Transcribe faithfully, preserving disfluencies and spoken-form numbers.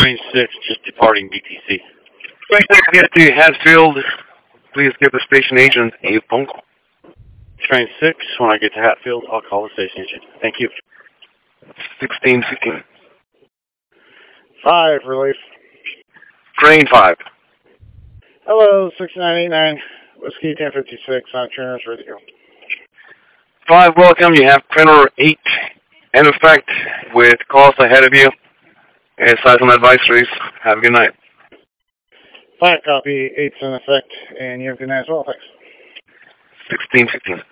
Train six, just departing B T C. Train six, get to Hatfield. Please give the station agent a phone call. Train six, when I get to Hatfield, I'll call the station agent. Thank you. sixteen fifteen. Five, relief. Train five. Hello, six nine eight nine, Whiskey ten fifty-six, on Trainers Radio. Five, welcome. You have printer eight in effect with calls ahead of you. And silent advisories. Have a good night. Five, copy, eight's in effect, and you have a good night as well, thanks. sixteen fifteen.